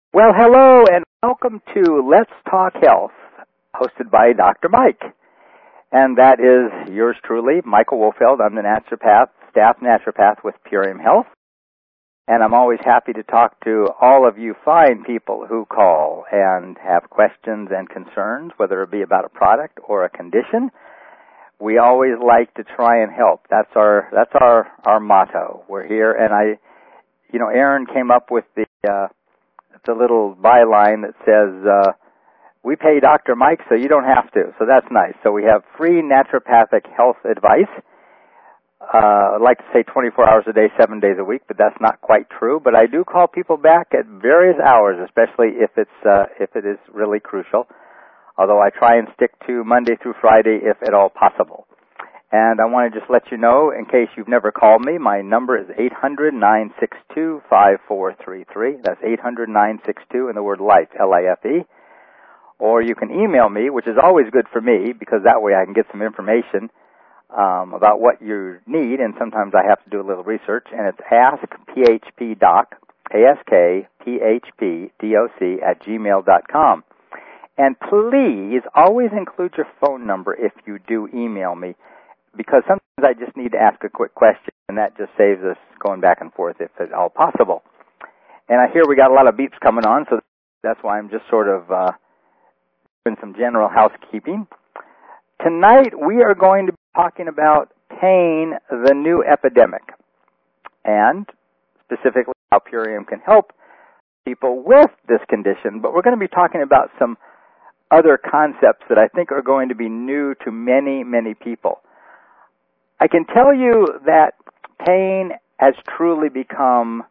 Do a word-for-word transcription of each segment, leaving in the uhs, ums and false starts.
Well, hello and welcome to Let's Talk Health, hosted by Doctor Mike. And that is yours truly, Michael Wolfeld. I'm the naturopath, staff naturopath with Purium Health. And I'm always happy to talk to all of you fine people who call and have questions and concerns, whether it be about a product or a condition. We always like to try and help. That's our that's our, our motto. We're here, and I, you know, Aaron came up with the uh, the little byline that says, uh, we pay Doctor Mike so you don't have to. So that's nice. So we have free naturopathic health advice. Uh, I'd like to say twenty-four hours a day, seven days a week, but that's not quite true. But I do call people back at various hours, especially if it's uh, if it is really crucial. Although I try and stick to Monday through Friday if at all possible. And I want to just let you know, in case you've never called me, my number is eight hundred, nine six two, five four three three. That's eight hundred, nine six two and the word LIFE, L I F E. Or you can email me, which is always good for me, because that way I can get some information um, about what you need, and sometimes I have to do a little research, and it's askphpdoc, A S K P H P D O C, at gmail dot com. And please always include your phone number if you do email me, because sometimes I just need to ask a quick question, and that just saves us going back and forth if at all possible. And I hear we got a lot of beeps coming on, so that's why I'm just sort of uh, doing some general housekeeping. Tonight we are going to be talking about pain, the new epidemic, and specifically how Purium can help people with this condition. But we're going to be talking about some other concepts that I think are going to be new to many, many people. I can tell you that pain has truly become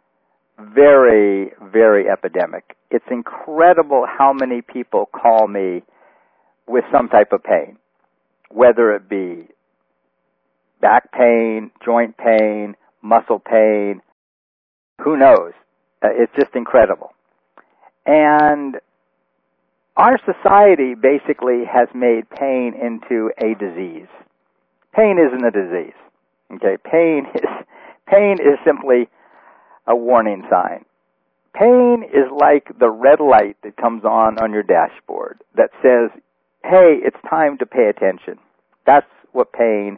very, very epidemic. It's incredible how many people call me with some type of pain, whether it be back pain, joint pain, muscle pain, who knows? It's just incredible. And our society basically has made pain into a disease. Pain isn't a disease. Okay, pain is pain is simply a warning sign. Pain is like the red light that comes on on your dashboard that says, hey, it's time to pay attention. That's what pain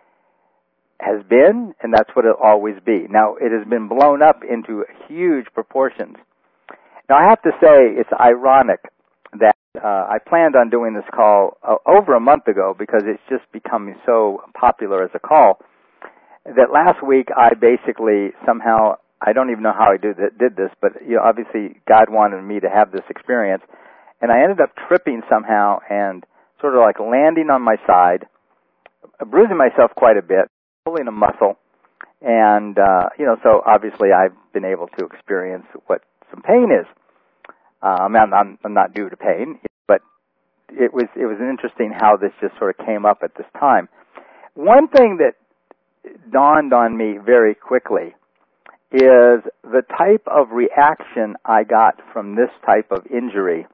has been, and that's what it'll always be. Now, it has been blown up into huge proportions. Now, I have to say, it's ironic that uh, I planned on doing this call uh, over a month ago because it's just becoming so popular as a call that last week I basically somehow, I don't even know how I did, did this, but you know, obviously God wanted me to have this experience, and I ended up tripping somehow and sort of like landing on my side, bruising myself quite a bit, pulling a muscle, and, uh, you know, so obviously I've been able to experience what some pain is. Um, I'm, I'm, I'm not due to pain, but it was it was interesting how this just sort of came up at this time. One thing that dawned on me very quickly is the type of reaction I got from this type of injury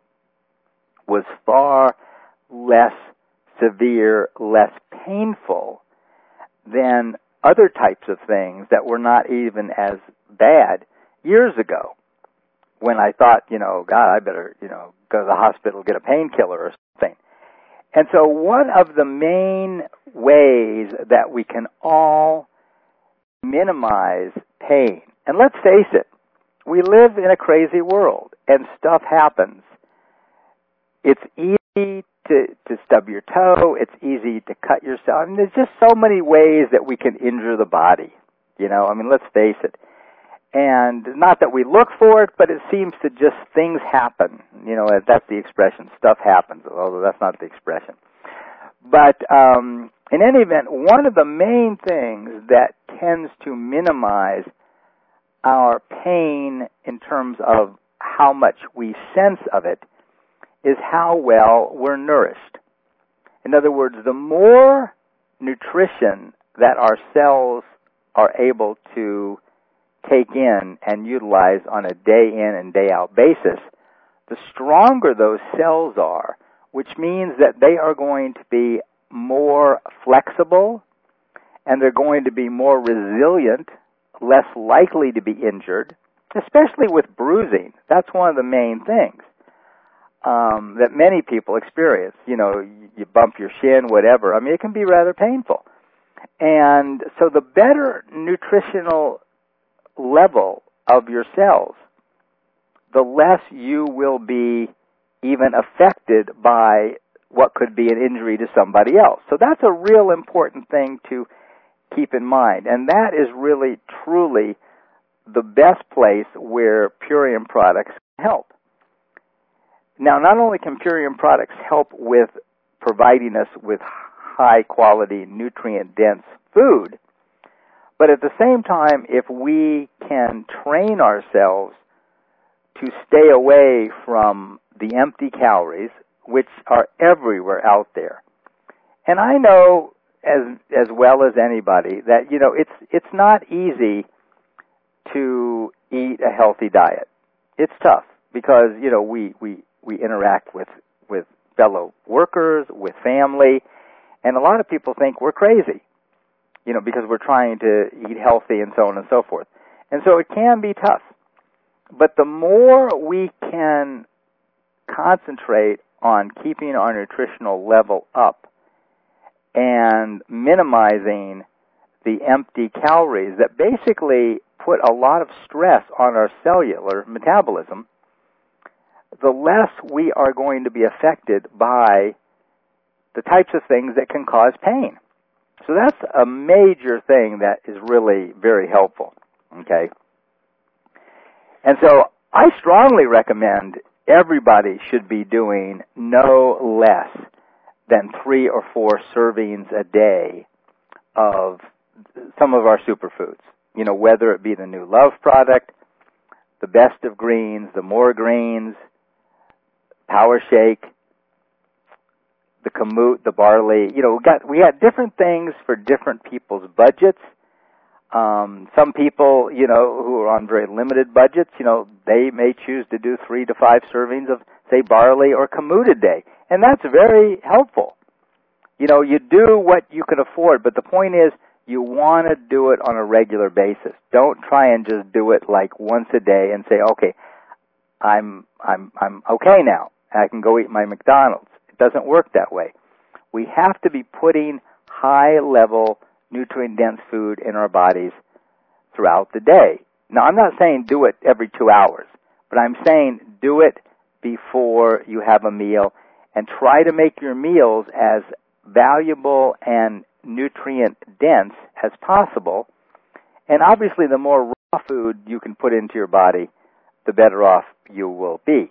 was far less severe, less painful than other types of things that were not even as bad years ago, when I thought, you know, God, I better, you know, go to the hospital, get a painkiller or something. And so one of the main ways that we can all minimize pain, and let's face it, we live in a crazy world, and stuff happens. It's easy to, to stub your toe. It's easy to cut yourself. I mean, there's just so many ways that we can injure the body, you know. I mean, let's face it. And not that we look for it, but it seems to just things happen. You know, that's the expression, stuff happens, although that's not the expression. But um, in any event, one of the main things that tends to minimize our pain in terms of how much we sense of it is how well we're nourished. In other words, the more nutrition that our cells are able to take in and utilize on a day in and day out basis, the stronger those cells are, which means that they are going to be more flexible and they're going to be more resilient, less likely to be injured, especially with bruising. That's one of the main things um, that many people experience. You know, you bump your shin, whatever. I mean, it can be rather painful. And so the better nutritional level of your cells, the less you will be even affected by what could be an injury to somebody else. So that's a real important thing to keep in mind. And that is really, truly the best place where Purium products can help. Now, not only can Purium products help with providing us with high-quality, nutrient-dense food, but at the same time, if we can train ourselves to stay away from the empty calories, which are everywhere out there. And I know as as well as anybody that, you know, it's it's not easy to eat a healthy diet. It's tough because, you know, we, we, we interact with, with fellow workers, with family, and a lot of people think we're crazy, you know, because we're trying to eat healthy and so on and so forth. And so it can be tough. But the more we can concentrate on keeping our nutritional level up and minimizing the empty calories that basically put a lot of stress on our cellular metabolism, the less we are going to be affected by the types of things that can cause pain. So that's a major thing that is really very helpful, okay? And so I strongly recommend everybody should be doing no less than three or four servings a day of some of our superfoods. You know, whether it be the new Love product, the Best of Greens, the More Greens, Power Shake, the Kamut, the barley. You know, we got we got different things for different people's budgets. Um, some people, you know, who are on very limited budgets, you know, they may choose to do three to five servings of, say, barley or Kamut a day. And that's very helpful. You know, you do what you can afford, but the point is you want to do it on a regular basis. Don't try and just do it like once a day and say, okay, I'm I'm I'm okay now. I can go eat my McDonald's. It doesn't work that way. We have to be putting high-level nutrient-dense food in our bodies throughout the day. Now, I'm not saying do it every two hours, but I'm saying do it before you have a meal and try to make your meals as valuable and nutrient-dense as possible. And obviously, the more raw food you can put into your body, the better off you will be.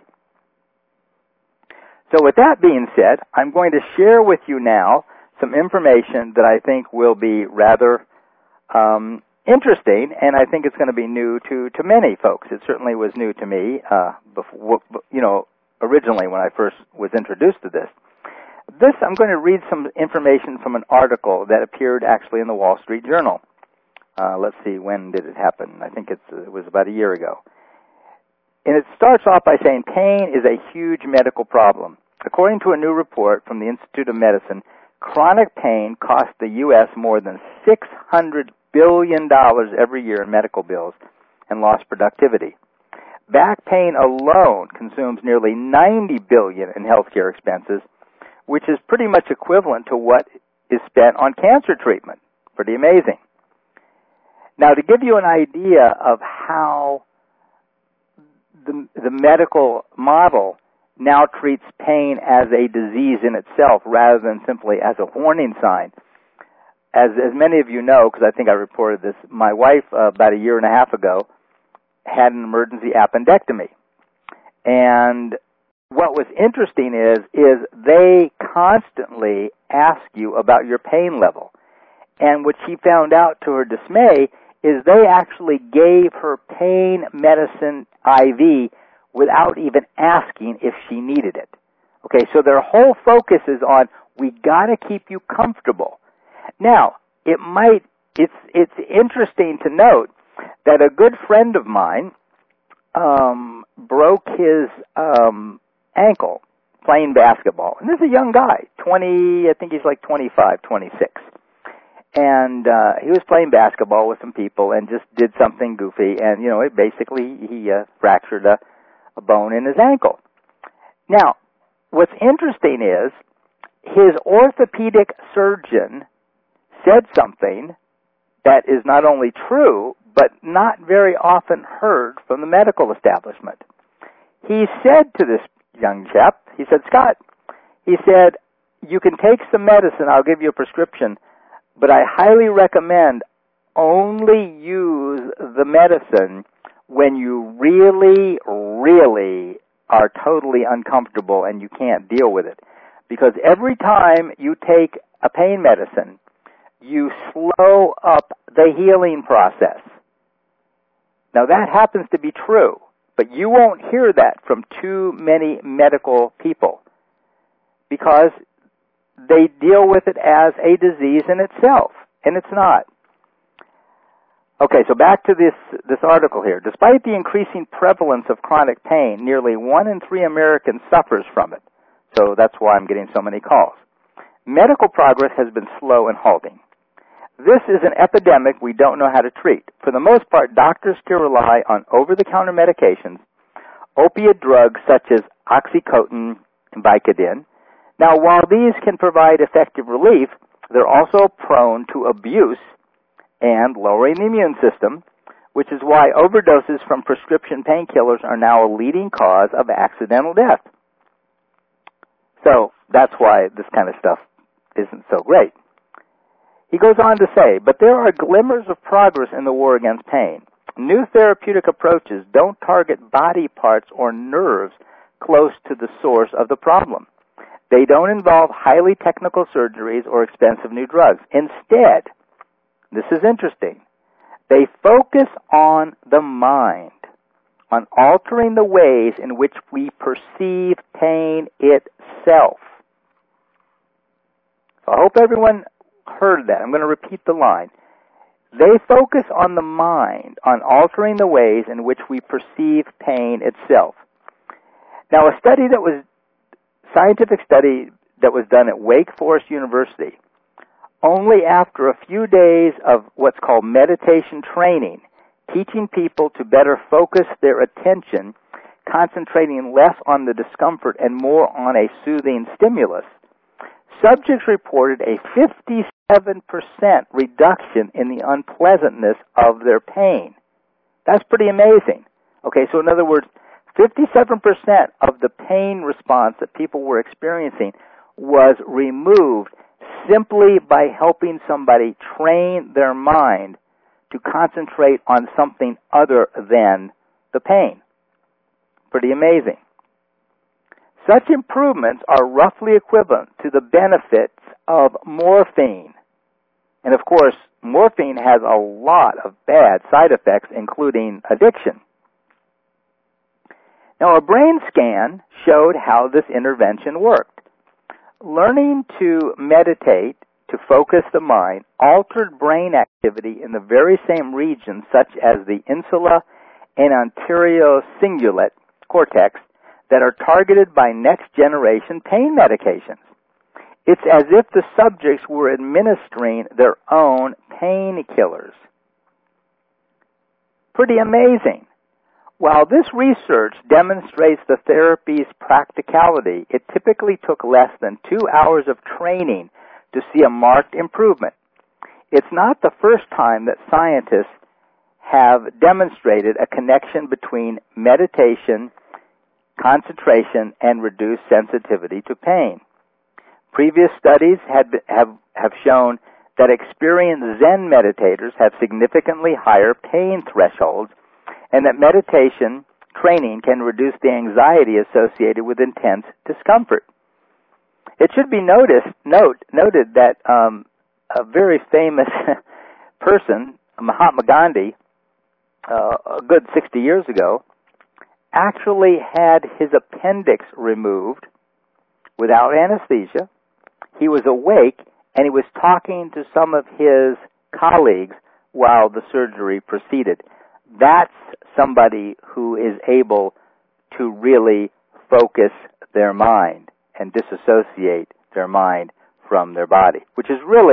So with that being said, I'm going to share with you now some information that I think will be rather um, interesting, and I think it's going to be new to, to many folks. It certainly was new to me, uh, before, you know, originally when I first was introduced to this. This, I'm going to read some information from an article that appeared actually in the Wall Street Journal. Uh, let's see, when did it happen? I think it's, it was about a year ago. And it starts off by saying pain is a huge medical problem. According to a new report from the Institute of Medicine, chronic pain costs the U S more than six hundred billion dollars every year in medical bills and lost productivity. Back pain alone consumes nearly ninety billion dollars in healthcare expenses, which is pretty much equivalent to what is spent on cancer treatment. Pretty amazing. Now, to give you an idea of how the, the medical model now treats pain as a disease in itself rather than simply as a warning sign. As, as many of you know, because I think I reported this, my wife uh, about a year and a half ago had an emergency appendectomy. And what was interesting is, is they constantly ask you about your pain level. And what she found out to her dismay is they actually gave her pain medicine I V without even asking if she needed it. Okay, so their whole focus is on, we got to keep you comfortable. Now, it might, it's it's interesting to note that a good friend of mine um, broke his um, ankle playing basketball. And this is a young guy, twenty, I think he's like twenty-five, twenty-six. and uh, he was playing basketball with some people and just did something goofy, and, you know, it basically he uh, fractured a, a bone in his ankle. Now, what's interesting is his orthopedic surgeon said something that is not only true, but not very often heard from the medical establishment. He said to this young chap, he said, Scott, he said, you can take some medicine, I'll give you a prescription, but I highly recommend only use the medicine when you really, really are totally uncomfortable and you can't deal with it. Because every time you take a pain medicine, you slow up the healing process. Now that happens to be true, but you won't hear that from too many medical people because they deal with it as a disease in itself, and it's not. Okay, so back to this, this article here. Despite the increasing prevalence of chronic pain, nearly one in three Americans suffers from it. So that's why I'm getting so many calls. Medical progress has been slow and halting. This is an epidemic we don't know how to treat. For the most part, doctors still rely on over-the-counter medications, opiate drugs such as Oxycontin and Vicodin. Now, while these can provide effective relief, they're also prone to abuse and lowering the immune system, which is why overdoses from prescription painkillers are now a leading cause of accidental death. So that's why this kind of stuff isn't so great. He goes on to say, but there are glimmers of progress in the war against pain. New therapeutic approaches don't target body parts or nerves close to the source of the problem. They don't involve highly technical surgeries or expensive new drugs. Instead, this is interesting, they focus on the mind, on altering the ways in which we perceive pain itself. So I hope everyone heard that. I'm going to repeat the line. They focus on the mind, on altering the ways in which we perceive pain itself. Now, a study that was, scientific study that was done at Wake Forest University, only after a few days of what's called meditation training, teaching people to better focus their attention, concentrating less on the discomfort and more on a soothing stimulus, subjects reported a fifty-seven percent reduction in the unpleasantness of their pain. That's pretty amazing. Okay, so in other words, fifty-seven percent of the pain response that people were experiencing was removed simply by helping somebody train their mind to concentrate on something other than the pain. Pretty amazing. Such improvements are roughly equivalent to the benefits of morphine. And of course, morphine has a lot of bad side effects, including addiction. Now, a brain scan showed how this intervention worked. Learning to meditate, to focus the mind, altered brain activity in the very same regions, such as the insula and anterocingulate cortex, that are targeted by next-generation pain medications. It's as if the subjects were administering their own painkillers. Pretty amazing. While this research demonstrates the therapy's practicality, it typically took less than two hours of training to see a marked improvement. It's not the first time that scientists have demonstrated a connection between meditation, concentration, and reduced sensitivity to pain. Previous studies had, have, have shown that experienced Zen meditators have significantly higher pain thresholds, and that meditation training can reduce the anxiety associated with intense discomfort. It should be noticed, note, noted that um, a very famous person, Mahatma Gandhi, uh, a good sixty years ago, actually had his appendix removed without anesthesia. He was awake, and he was talking to some of his colleagues while the surgery proceeded. That's somebody who is able to really focus their mind and disassociate their mind from their body, which is really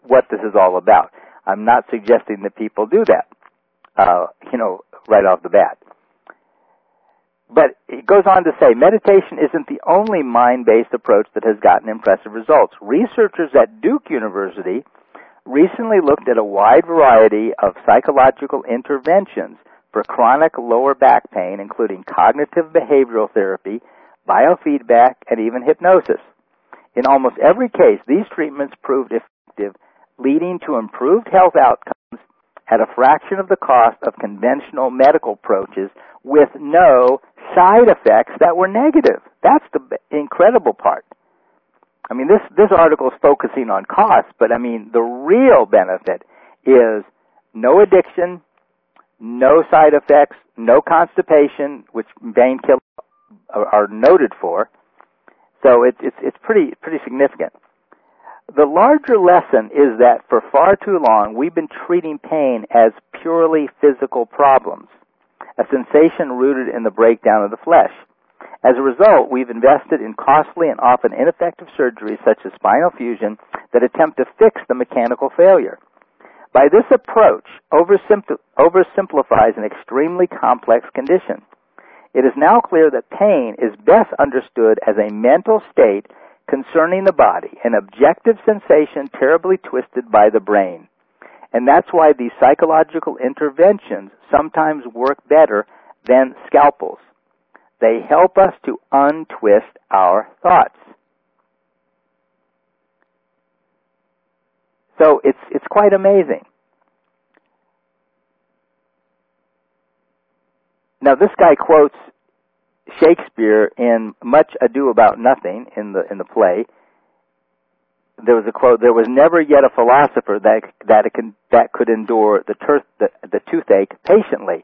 what this is all about. I'm not suggesting that people do that, uh, you know, right off the bat. But it goes on to say, meditation isn't the only mind-based approach that has gotten impressive results. Researchers at Duke University recently looked at a wide variety of psychological interventions for chronic lower back pain, including cognitive behavioral therapy, biofeedback, and even hypnosis. In almost every case, these treatments proved effective, leading to improved health outcomes at a fraction of the cost of conventional medical approaches with no side effects that were negative. That's the incredible part. I mean, this, this article is focusing on cost, but I mean, the real benefit is no addiction, no side effects, no constipation, which painkillers are, are noted for. So it's, it's, it's pretty, pretty significant. The larger lesson is that for far too long, we've been treating pain as purely physical problems, a sensation rooted in the breakdown of the flesh. As a result, we've invested in costly and often ineffective surgeries such as spinal fusion that attempt to fix the mechanical failure. By this approach, oversimplifies an extremely complex condition. It is now clear that pain is best understood as a mental state concerning the body, an objective sensation terribly twisted by the brain. And that's why these psychological interventions sometimes work better than scalpels. They help us to untwist our thoughts. So it's it's quite amazing. Now this guy quotes Shakespeare in Much Ado About Nothing in the in the play. There was a quote: "There was never yet a philosopher that that it can, that could endure the, tur- the the toothache patiently."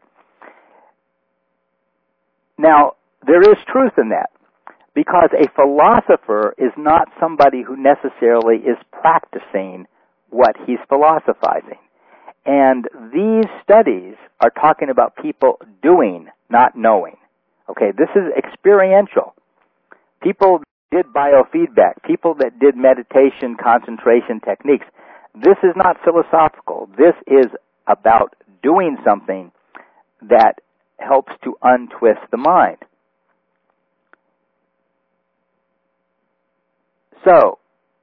Now there is truth in that, because a philosopher is not somebody who necessarily is practicing what he's philosophizing. And these studies are talking about people doing, not knowing. Okay, this is experiential. People did biofeedback, people that did meditation, concentration techniques. This is not philosophical. This is about doing something that helps to untwist the mind. So,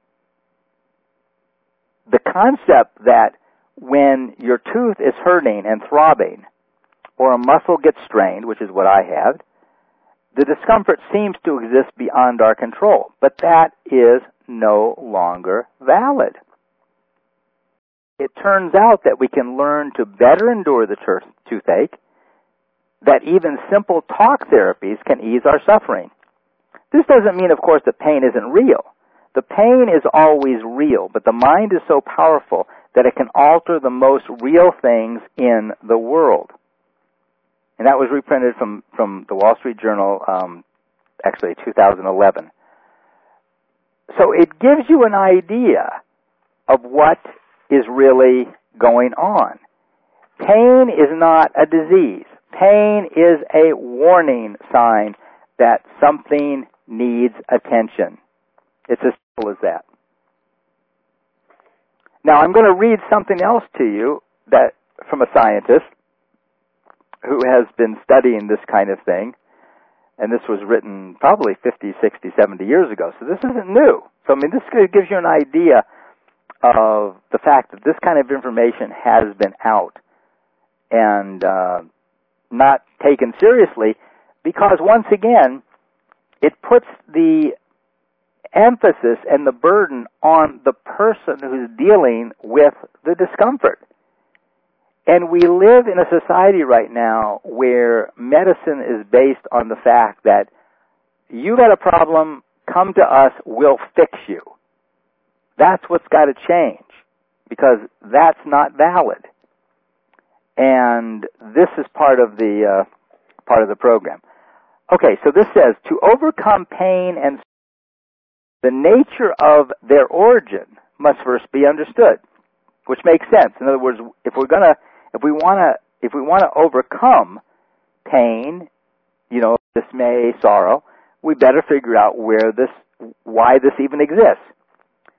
the concept that when your tooth is hurting and throbbing, or a muscle gets strained, which is what I have, the discomfort seems to exist beyond our control, but that is no longer valid. It turns out that we can learn to better endure the toothache, that even simple talk therapies can ease our suffering. This doesn't mean, of course, that pain isn't real. The pain is always real, but the mind is so powerful that it can alter the most real things in the world. And that was reprinted from, from the Wall Street Journal, um, actually two thousand eleven. So it gives you an idea of what is really going on. Pain is not a disease. Pain is a warning sign that something needs attention. It's as simple as that. Now I'm going to read something else to you that from a scientist who has been studying this kind of thing, and this was written probably fifty, sixty, seventy years ago, so this isn't new. So I mean, this gives you an idea of the fact that this kind of information has been out and uh, not taken seriously, because once again, it puts the emphasis and the burden on the person who's dealing with the discomfort. And we live in a society right now where medicine is based on the fact that you got a problem, come to us, we'll fix you. That's what's got to change, because that's not valid. And this is part of the uh, part of the program. Okay, so this says, to overcome pain and the nature of their origin must first be understood, which makes sense. In other words, if we're gonna, if we wanna, if we wanna overcome pain, you know, dismay, sorrow, we better figure out where this, why this even exists.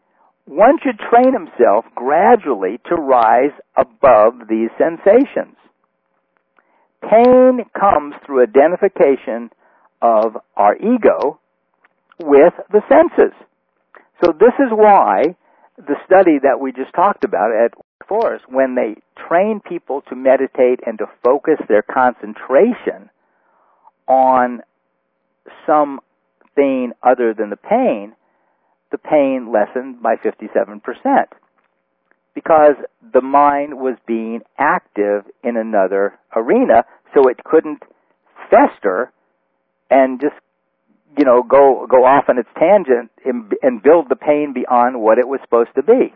one should train himself gradually to rise above these sensations. Pain comes through identification of our ego with the senses. So this is why the study that we just talked about at Forest, when they train people to meditate and to focus their concentration on something other than the pain, the pain lessened by fifty-seven percent because the mind was being active in another arena, so it couldn't fester and just, you know, go go off on its tangent and, and build the pain beyond what it was supposed to be.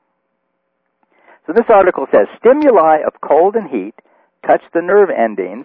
So this article says, stimuli of cold and heat touch the nerve endings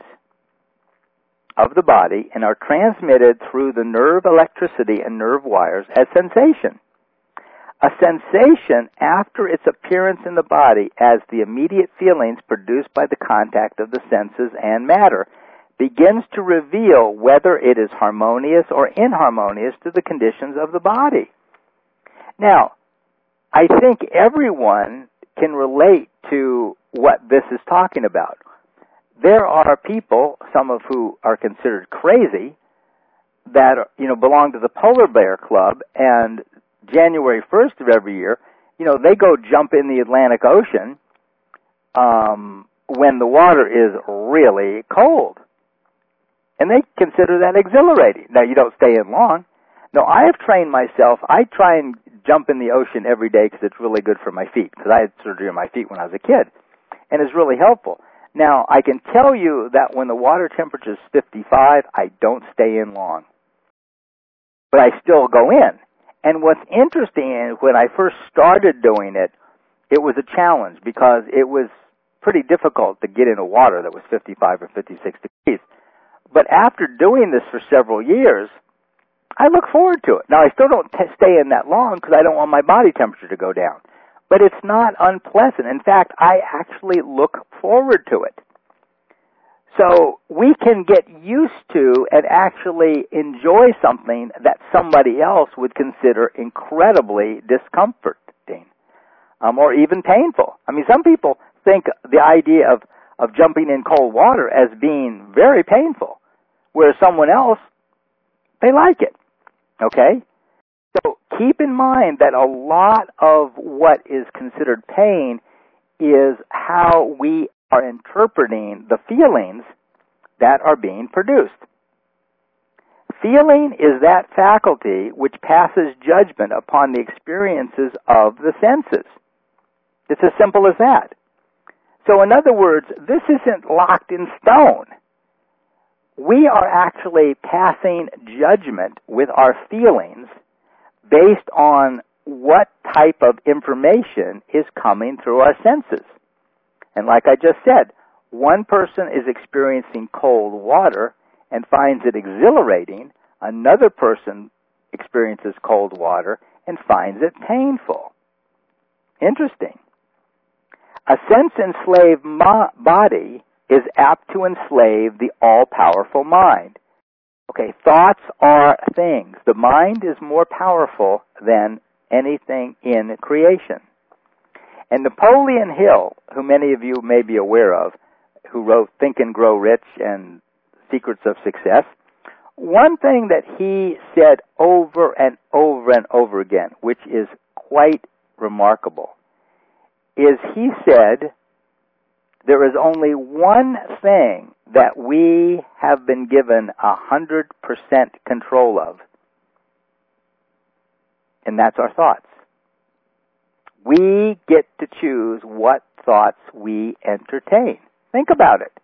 of the body and are transmitted through the nerve electricity and nerve wires as sensation. A sensation after its appearance in the body as the immediate feelings produced by the contact of the senses and matter begins to reveal whether it is harmonious or inharmonious to the conditions of the body. Now, I think everyone can relate to what this is talking about. There are people, some of who are considered crazy, that, you know, belong to the Polar Bear Club, and January first of every year, you know, they go jump in the Atlantic Ocean um, when the water is really cold. And they consider that exhilarating. Now, you don't stay in long. No, I have trained myself. I try and jump in the ocean every day because it's really good for my feet, because I had surgery on my feet when I was a kid, and it's really helpful. Now, I can tell you that when the water temperature is fifty-five, I don't stay in long. But I still go in. And what's interesting is when I first started doing it, it was a challenge because it was pretty difficult to get into water that was fifty-five or fifty-six degrees. But after doing this for several years, I look forward to it. Now, I still don't t- stay in that long because I don't want my body temperature to go down. But it's not unpleasant. In fact, I actually look forward to it. So we can get used to and actually enjoy something that somebody else would consider incredibly discomforting um, or even painful. I mean, some people think the idea of, of jumping in cold water as being very painful, whereas someone else, they like it. Okay? So keep in mind that a lot of what is considered pain is how we are interpreting the feelings that are being produced. Feeling is that faculty which passes judgment upon the experiences of the senses. It's as simple as that. So in other words, this isn't locked in stone. We are actually passing judgment with our feelings based on what type of information is coming through our senses. And like I just said, one person is experiencing cold water and finds it exhilarating. Another person experiences cold water and finds it painful. Interesting. A sense-enslaved mo- body is apt to enslave the all-powerful mind. Okay, thoughts are things. The mind is more powerful than anything in creation. And Napoleon Hill, who many of you may be aware of, who wrote Think and Grow Rich and Secrets of Success, one thing that he said over and over and over again, which is quite remarkable, is he said, there is only one thing that we have been given a hundred percent control of, and that's our thoughts. We get to choose what thoughts we entertain. Think about it.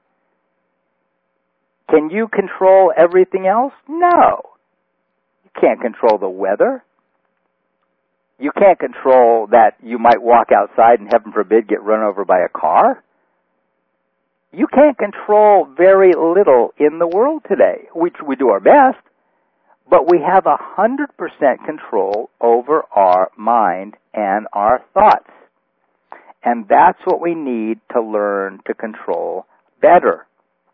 Can you control everything else? No. You can't control the weather. You can't control that you might walk outside and, heaven forbid, get run over by a car. You can't control very little in the world today, which we do our best, but we have a hundred percent control over our mind and our thoughts. And that's what we need to learn to control better.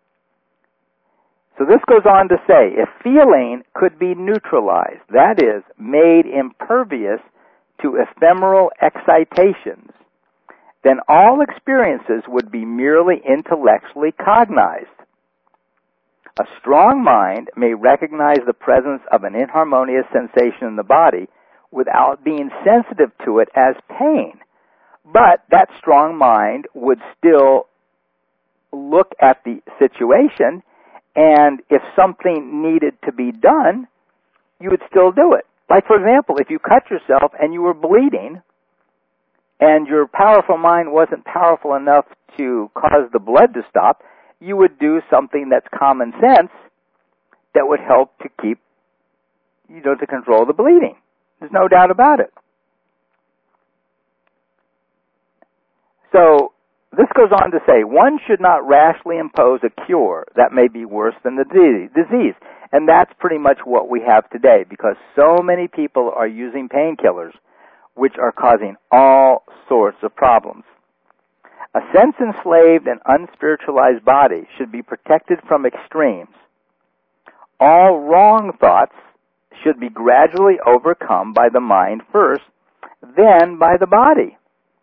So this goes on to say, if feeling could be neutralized, that is, made impervious to ephemeral excitations, then all experiences would be merely intellectually cognized. A strong mind may recognize the presence of an inharmonious sensation in the body without being sensitive to it as pain, but that strong mind would still look at the situation, and if something needed to be done, you would still do it. Like, for example, if you cut yourself and you were bleeding, and your powerful mind wasn't powerful enough to cause the blood to stop, you would do something that's common sense that would help to keep, you know, to control the bleeding. There's no doubt about it. So, this goes on to say, one should not rashly impose a cure that may be worse than the disease. And that's pretty much what we have today, because so many people are using painkillers, which are causing all sorts of problems. A sense-enslaved and unspiritualized body should be protected from extremes. All wrong thoughts should be gradually overcome by the mind first, then by the body.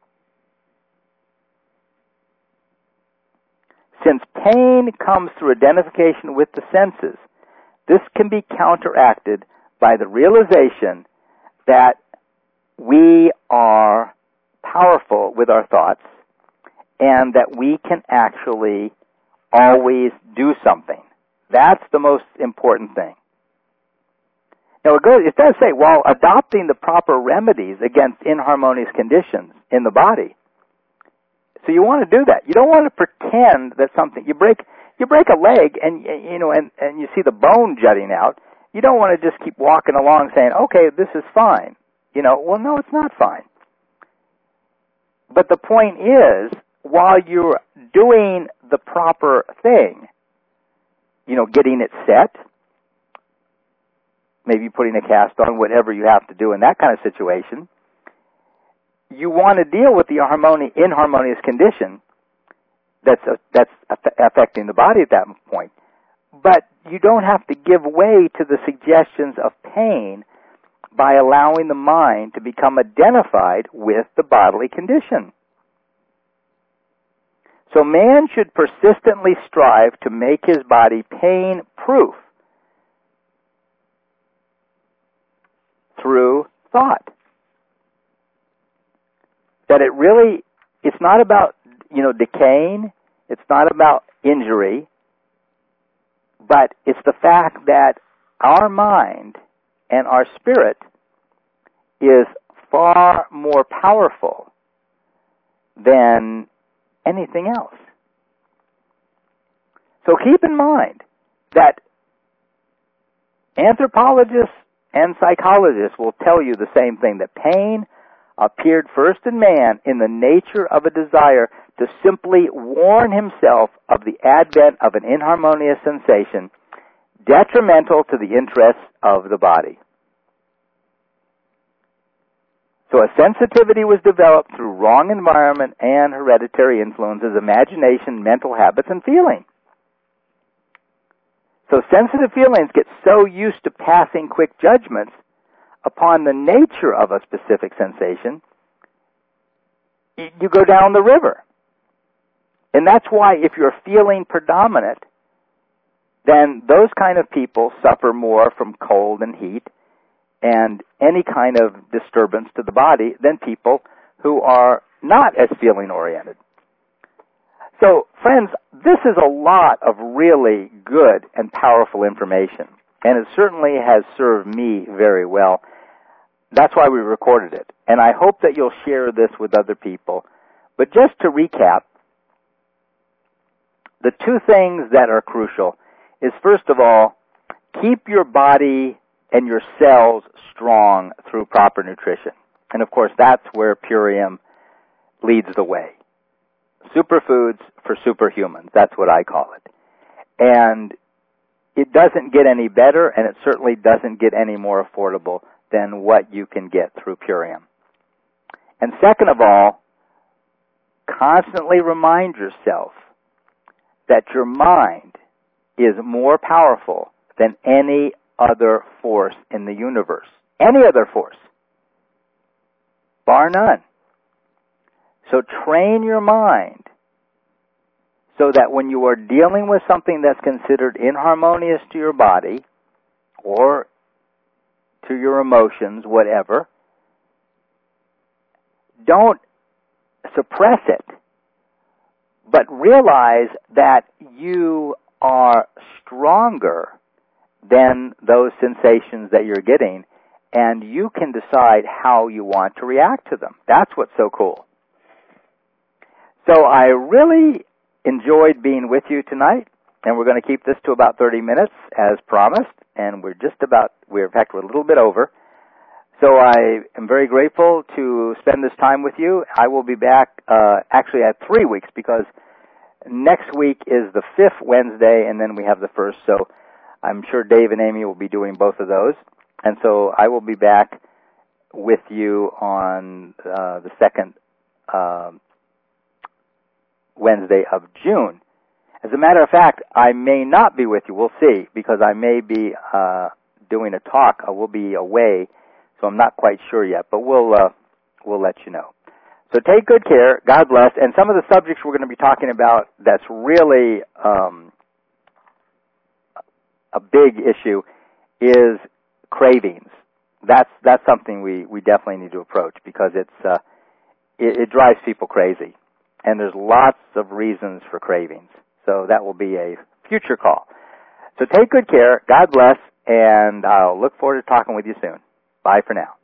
Since pain comes through identification with the senses, this can be counteracted by the realization that we are powerful with our thoughts and that we can actually always do something. That's the most important thing. Now, it, goes, it does say, while adopting the proper remedies against inharmonious conditions in the body. So you want to do that. You don't want to pretend that something, you break you break a leg and, you know, and, and you see the bone jutting out. You don't want to just keep walking along saying, okay, this is fine. You know, well, no, it's not fine. But the point is, while you're doing the proper thing, you know, getting it set, maybe putting a cast on, whatever you have to do in that kind of situation, you want to deal with the harmoni- inharmonious condition that's uh, that's affecting the body at that point. But you don't have to give way to the suggestions of pain by allowing the mind to become identified with the bodily condition. So man should persistently strive to make his body pain-proof through thought. That it really, it's not about, you know, decaying, it's not about injury, but it's the fact that our mind and our spirit is far more powerful than anything else. So keep in mind that anthropologists and psychologists will tell you the same thing, that pain appeared first in man in the nature of a desire to simply warn himself of the advent of an inharmonious sensation detrimental to the interests of the body. So a sensitivity was developed through wrong environment and hereditary influences, imagination, mental habits, and feeling. So sensitive feelings get so used to passing quick judgments upon the nature of a specific sensation, you go down the river. And that's why if you're feeling predominant, then those kind of people suffer more from cold and heat and any kind of disturbance to the body than people who are not as feeling oriented. So, friends, this is a lot of really good and powerful information, and it certainly has served me very well. That's why we recorded it, and I hope that you'll share this with other people. But just to recap, the two things that are crucial is, first of all, keep your body and your cells strong through proper nutrition. And of course, that's where Purium leads the way. Superfoods for superhumans, that's what I call it. And it doesn't get any better, and it certainly doesn't get any more affordable than what you can get through Purium. And second of all, constantly remind yourself that your mind is more powerful than any other force in the universe. Any other force. bar none. So train your mind so that when you are dealing with something that's considered inharmonious to your body or to your emotions, whatever, don't suppress it, but realize that you are stronger than those sensations that you're getting, and you can decide how you want to react to them. That's what's so cool. So I really enjoyed being with you tonight, and we're going to keep this to about thirty minutes as promised, and we're just about, we're in fact, we're a little bit over. So I am very grateful to spend this time with you. I will be back uh, actually at three weeks because next week is the fifth Wednesday, and then we have the first. So I'm sure Dave and Amy will be doing both of those. And so I will be back with you on uh, the second uh, Wednesday of June. As a matter of fact, I may not be with you. We'll see, because I may be uh, doing a talk. I will be away, so I'm not quite sure yet. But we'll uh, we'll let you know. So take good care. God bless. And some of the subjects we're going to be talking about that's really um, a big issue is cravings. That's that's something we, we definitely need to approach, because it's uh, it, it drives people crazy. And there's lots of reasons for cravings. So that will be a future call. So take good care. God bless. And I'll look forward to talking with you soon. Bye for now.